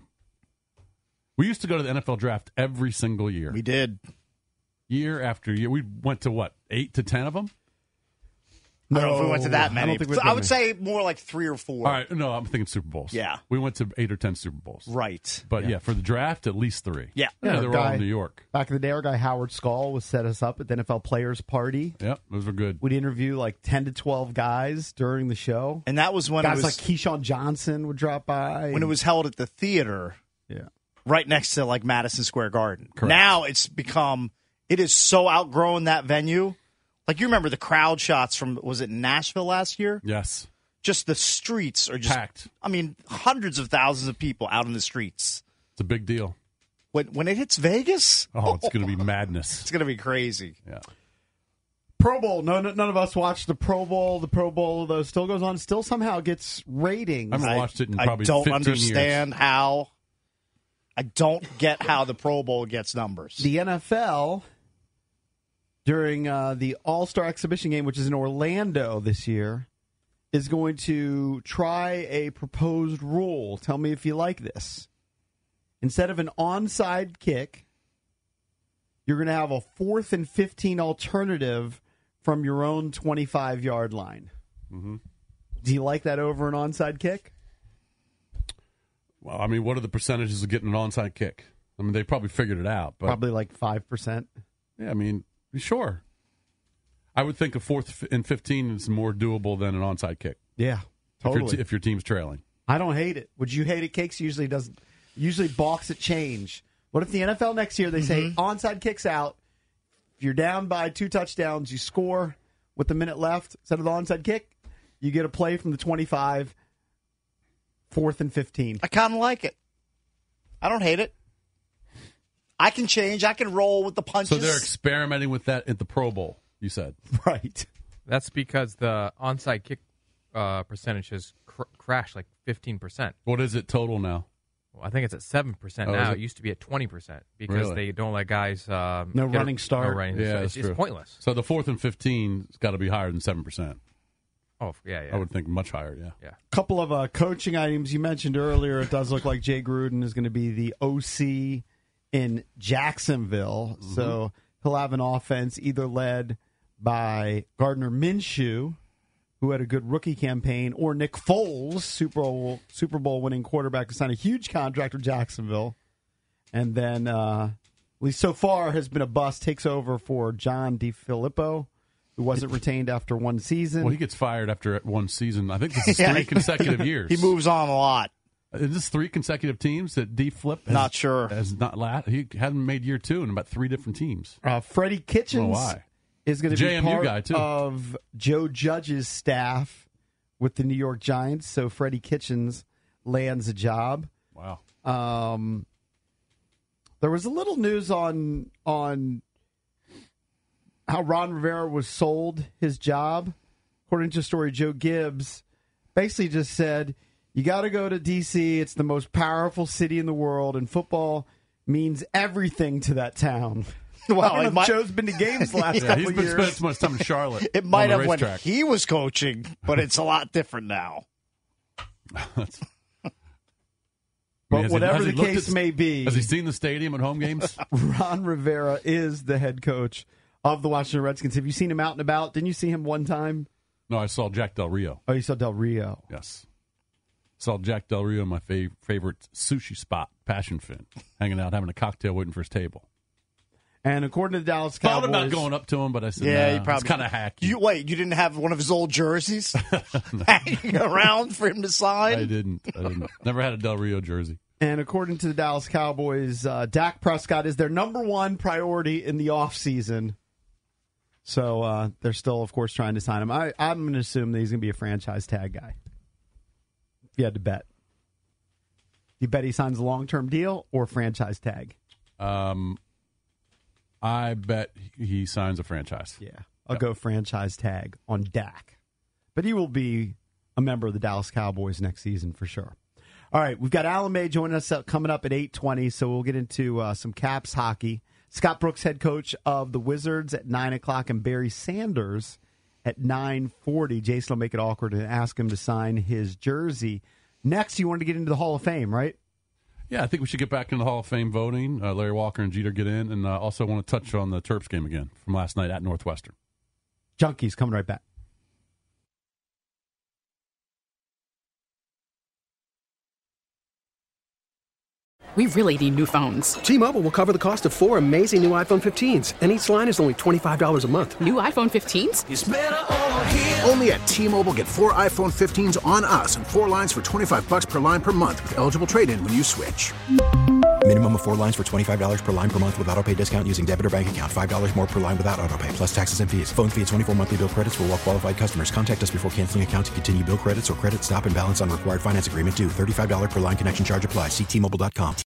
[SPEAKER 5] We used to go to the NFL draft every single year.
[SPEAKER 4] We did.
[SPEAKER 5] Year after year. We went to, what, 8 to 10 of them?
[SPEAKER 4] I don't know if we went to that many. I would say more like 3 or 4.
[SPEAKER 5] All right. No, I'm thinking Super Bowls.
[SPEAKER 4] Yeah.
[SPEAKER 5] We went to 8 or 10 Super Bowls.
[SPEAKER 4] Right.
[SPEAKER 5] But, yeah, for the draft, at least 3.
[SPEAKER 4] Yeah.
[SPEAKER 5] Yeah, they were all
[SPEAKER 3] Guy-
[SPEAKER 5] in New York.
[SPEAKER 3] Back in the day, our guy Howard Skull was set us up at the NFL Players Party.
[SPEAKER 5] Yep, those were good.
[SPEAKER 3] We'd interview like 10 to 12 guys during the show.
[SPEAKER 4] And that was when
[SPEAKER 3] guys
[SPEAKER 4] it was
[SPEAKER 3] like Keyshawn Johnson would drop by.
[SPEAKER 4] when it was held at the theater.
[SPEAKER 3] Yeah.
[SPEAKER 4] Right next to like Madison Square Garden.
[SPEAKER 5] Correct.
[SPEAKER 4] Now it is so outgrown that venue. Like you remember the crowd shots from, was it Nashville last year?
[SPEAKER 5] Yes.
[SPEAKER 4] Just the streets are just
[SPEAKER 5] Packed.
[SPEAKER 4] I mean, hundreds of thousands of people out in the streets.
[SPEAKER 5] It's a big deal.
[SPEAKER 4] When it hits Vegas,
[SPEAKER 5] Oh, it's going to be madness.
[SPEAKER 4] it's going to be crazy.
[SPEAKER 5] Yeah.
[SPEAKER 3] Pro Bowl. None of us watched the Pro Bowl. The Pro Bowl, though, still goes on. Still somehow gets ratings.
[SPEAKER 5] I haven't watched it in
[SPEAKER 4] I
[SPEAKER 5] probably
[SPEAKER 4] don't
[SPEAKER 5] 15
[SPEAKER 4] understand
[SPEAKER 5] years.
[SPEAKER 4] how. I don't get how the Pro Bowl gets numbers.
[SPEAKER 3] The NFL, during the All-Star Exhibition game, which is in Orlando this year, is going to try a proposed rule. Tell me if you like this. Instead of an onside kick, you're going to have a 4th and 15 alternative from your own 25-yard line.
[SPEAKER 5] Mm-hmm.
[SPEAKER 3] Do you like that over an onside kick?
[SPEAKER 5] Well, I mean, what are the percentages of getting an onside kick? I mean, they probably figured it out. But
[SPEAKER 3] Probably like 5%.
[SPEAKER 5] yeah, I mean, sure. I would think a 4th and 15 is more doable than an onside kick.
[SPEAKER 3] Yeah, totally.
[SPEAKER 5] If your team's trailing.
[SPEAKER 3] I don't hate it. Would you hate it? Cakes usually balks at change. What if the NFL next year they say onside kicks out? If you're down by 2 touchdowns, you score with a minute left. Instead of the onside kick, you get a play from the 25, 4th and 15.
[SPEAKER 4] I kind of like it. I don't hate it. I can change. I can roll with the punches.
[SPEAKER 5] So they're experimenting with that at the Pro Bowl, you said.
[SPEAKER 3] Right.
[SPEAKER 16] That's because the onside kick percentage has crashed like 15%.
[SPEAKER 5] What is it total now?
[SPEAKER 16] Well, I think it's at 7%
[SPEAKER 5] Oh,
[SPEAKER 16] now.
[SPEAKER 5] is it?
[SPEAKER 16] It used to be at 20% because
[SPEAKER 5] Really?
[SPEAKER 16] they don't let guys
[SPEAKER 3] No running start.
[SPEAKER 16] No running
[SPEAKER 5] Yeah,
[SPEAKER 16] start.
[SPEAKER 5] that's
[SPEAKER 16] It's
[SPEAKER 5] true.
[SPEAKER 16] pointless.
[SPEAKER 5] So the 4th and 15 has got to be higher than 7%.
[SPEAKER 16] Oh, yeah.
[SPEAKER 5] I would think much higher, yeah.
[SPEAKER 3] Couple of coaching items you mentioned earlier. It does look like Jay Gruden is going to be the OC in Jacksonville. So he'll have an offense either led by Gardner Minshew, who had a good rookie campaign, or Nick Foles, Super Bowl winning quarterback, who signed a huge contract with Jacksonville. And then, at least so far, has been a bust, takes over for John DeFilippo, who wasn't retained after one season.
[SPEAKER 5] Well, he gets fired after one season. I think this is 3 consecutive years.
[SPEAKER 4] He moves on a lot.
[SPEAKER 5] Is this 3 consecutive teams that D-Flip has,
[SPEAKER 4] not sure.
[SPEAKER 5] Has not he hadn't made year 2 in about 3 different teams.
[SPEAKER 3] Freddie Kitchens is going to be part
[SPEAKER 5] guy too.
[SPEAKER 3] of Joe Judge's staff with the New York Giants. So Freddie Kitchens lands a job.
[SPEAKER 5] Wow.
[SPEAKER 3] There was a little news on how Ron Rivera was sold his job. According to a story, Joe Gibbs basically just said, you got to go to D.C. It's the most powerful city in the world, and football means everything to that town. Well, I don't know if Joe's been to games the last couple
[SPEAKER 5] he's
[SPEAKER 3] of
[SPEAKER 5] been
[SPEAKER 3] years.
[SPEAKER 5] spending too much time in Charlotte.
[SPEAKER 4] It might have when
[SPEAKER 5] racetrack.
[SPEAKER 4] he was coaching, but it's a lot different now.
[SPEAKER 3] But whatever the case may be,
[SPEAKER 5] has he seen the stadium at home games?
[SPEAKER 3] Ron Rivera is the head coach of the Washington Redskins. Have you seen him out and about? Didn't you see him one time?
[SPEAKER 5] No, I saw Jack Del Rio.
[SPEAKER 3] Oh, you saw Del Rio.
[SPEAKER 5] Yes. Saw Jack Del Rio, my favorite sushi spot, Passion Fin, hanging out, having a cocktail, waiting for his table.
[SPEAKER 3] And according to the Dallas Cowboys,
[SPEAKER 5] thought about going up to him, but I said,
[SPEAKER 4] yeah,
[SPEAKER 5] nah,
[SPEAKER 4] he probably,
[SPEAKER 5] it's kind of hacky.
[SPEAKER 4] You didn't have one of his old jerseys hanging around for him to sign?
[SPEAKER 5] I didn't. Never had a Del Rio jersey.
[SPEAKER 3] And according to the Dallas Cowboys, Dak Prescott is their number one priority in the offseason. So they're still, of course, trying to sign him. I'm going to assume that he's going to be a franchise tag guy. If you had to bet. You bet he signs a long-term deal or franchise tag?
[SPEAKER 5] I bet he signs a franchise.
[SPEAKER 3] Yeah. I'll go franchise tag on Dak. But he will be a member of the Dallas Cowboys next season for sure. All right, we've got Alan May joining us coming up at 8:20, so we'll get into some Caps hockey. Scott Brooks, head coach of the Wizards, at 9 o'clock, and Barry Sanders at 9:40. Jason will make it awkward and ask him to sign his jersey. Next, you wanted to get into the Hall of Fame, right?
[SPEAKER 5] Yeah, I think we should get back into the Hall of Fame voting. Larry Walker and Jeter get in, and also want to touch on the Terps game again from last night at Northwestern.
[SPEAKER 3] Junkies coming right back.
[SPEAKER 9] We really need new phones.
[SPEAKER 10] T-Mobile will cover the cost of 4 amazing new iPhone 15s, and each line is only $25 a month.
[SPEAKER 9] New iPhone 15s?
[SPEAKER 11] It's better over here. Only at T-Mobile, get 4 iPhone 15s on us and 4 lines for $25 per line per month with eligible trade-in when you switch.
[SPEAKER 12] Minimum of 4 lines for $25 per line per month with autopay discount using debit or bank account. $5 more per line without autopay, plus taxes and fees. Phone fee at 24 monthly bill credits for well-qualified customers. Contact us before canceling account to continue bill credits or credit stop and balance on required finance agreement due. $35 per line connection charge applies. See T-Mobile.com.